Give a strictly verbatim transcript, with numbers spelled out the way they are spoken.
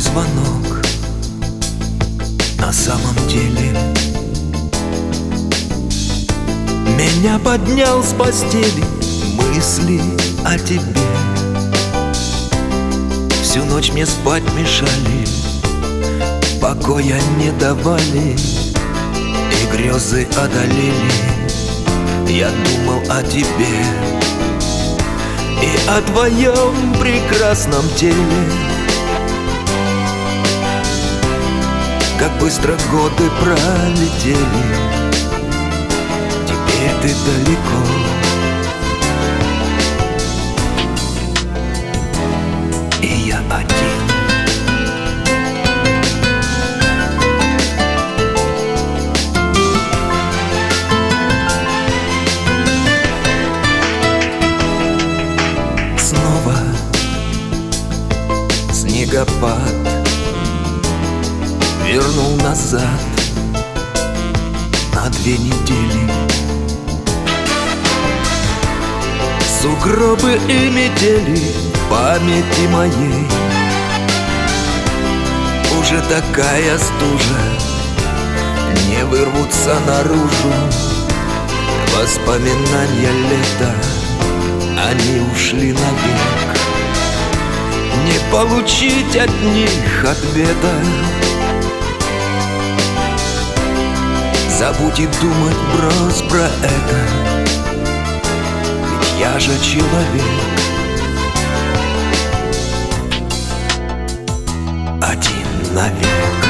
звонок. На самом деле меня поднял с постели мысли о тебе. Всю ночь мне спать мешали, покоя не давали, и грезы одолели. Я думал о тебе и о твоем прекрасном теле. Как быстро годы пролетели, теперь ты далеко. И я один. Снова снегопад вернул назад на две недели. Сугробы и метели в памяти моей. Уже такая стужа, не вырвутся наружу воспоминания лета. Они ушли навек, не получить от них ответа. Забудь и думать, брось про это, ведь я же человек. Один навек.